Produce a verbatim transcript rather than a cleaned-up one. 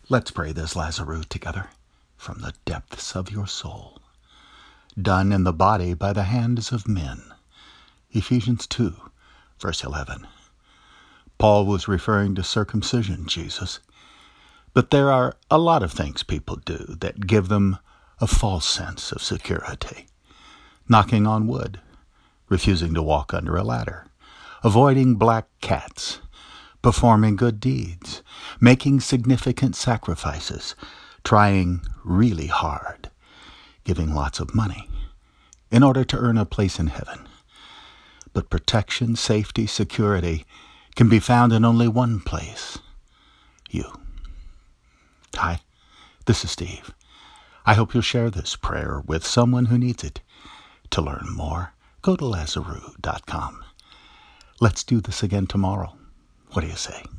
Let's pray this Lazarus together from the depths of your soul. Done in the body by the hands of men. Ephesians two, verse eleven. Paul was referring to circumcision, Jesus. But there are a lot of things people do that give them a false sense of security. Knocking on wood, refusing to walk under a ladder, avoiding black cats, performing good deeds, making significant sacrifices, trying really hard, giving lots of money in order to earn a place in heaven. But protection, safety, security can be found in only one place: you. Hi, this is Steve. I hope you'll share this prayer with someone who needs it. To learn more, go to Lazarus dot com. Let's do this again tomorrow. What do you say?